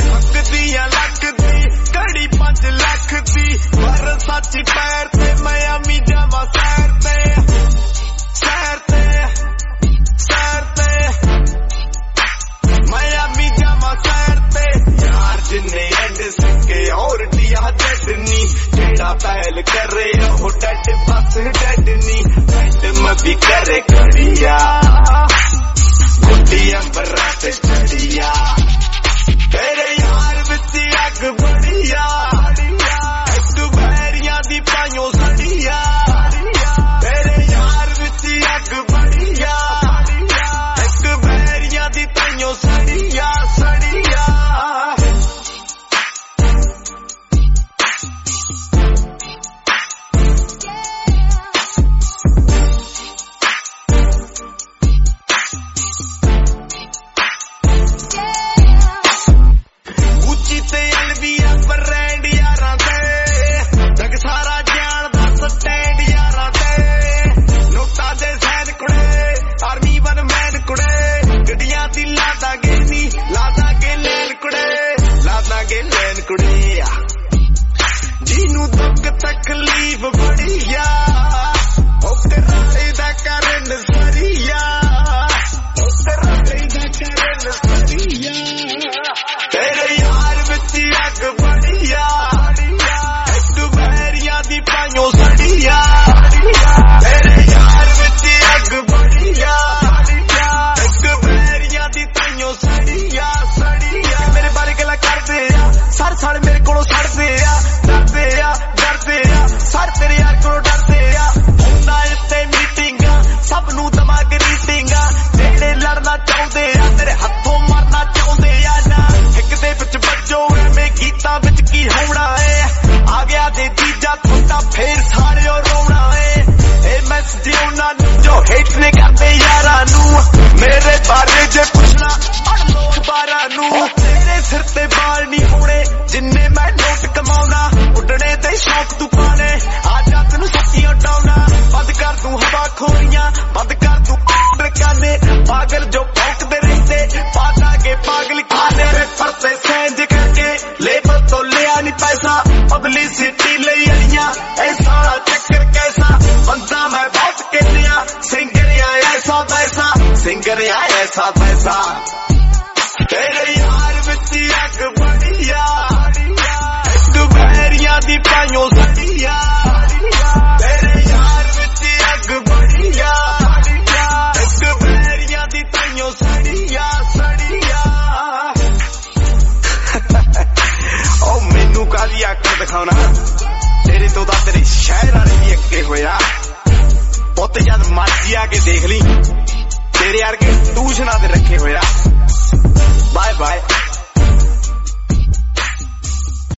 हकदियां लख दी घड़ी 5 लाख दी पर सच पैर ते मैं अमी जावा सैर ते सैर ते सैर ते मैं अमी जावा सैर ते यार जिन्ने एंड सके और दिया जडनी जेड़ा पहल करे वो डट बस डडनी मैं भी करे करिया गुड्डी अंबरा ते चढ़िया तेरे यार विच अग बढ़िया एक बैरियां दी पाइयों सड़िया तेरे यार विच अग बढ़िया एक बैरियां दी पाइयों सड़िया सड़िया जीनू दुख तकलीफ बढ़िया दा करन सरिया तेरे यार विच अग बढ़िया एक बैरियां दी पाइयों सड़िया तेरे यार विच अग बढ़िया एक बैरियां दी पाइयों सड़िया सड़िया मेरे बारे गला करदे आ सर सड़ मेरे कोलों सड़दे आ डरदे आ सर तेरे यार कोलों डरदे आ हुंदा इत्ते मीटिंगा सब नू दिमाग रीटिंगा जेड़े लड़ना चाहुंदे आ तेरे हत्थों मारना चाहुंदे आ ना एक दे विच बज्जो एवें गीतां विच की होना है आ गया ते तीजा थोड़ा फेर सारे रोना है ए मैसेज उन्हां नू जो हेट ने करदे यारां नू मेरे बारे जे पुछना पढ़ लो अखबारां नू तेरे सिर ते बाल नहीं होने जिन्ने मैं नोट कमाउना उडने ते शौक तू पाने आजा तेनू सच्चियां डाउना बंद कर तू हवा खोरियां बंद कर तू काने पागल जो भौंकदे रहते पादागे पागल खाने फरते सेंज करके लेबल तो लिया नहीं पैसा पब्लिसिटी ले आइयां ऐसा चक्कर कैसा बंदा मैं बहुत कहनिया सिंगर ऐसा पैसा सिंगर ऐसा पैसा तेरे यार विच अग बढ़िया एक बैरियां दी पाइयों सड़िया तेरे यार विच अग बढ़िया एक बैरियां दी पाइयों सड़िया सड़िया ओ मैनू कादी अक्ल दिखाना तेरे तो दा तेरे शहर वाले भी अगे होया पुत जद मर्जी आके देख ली तेरे यार के ट्यूशना ते रखे होया बाय बाय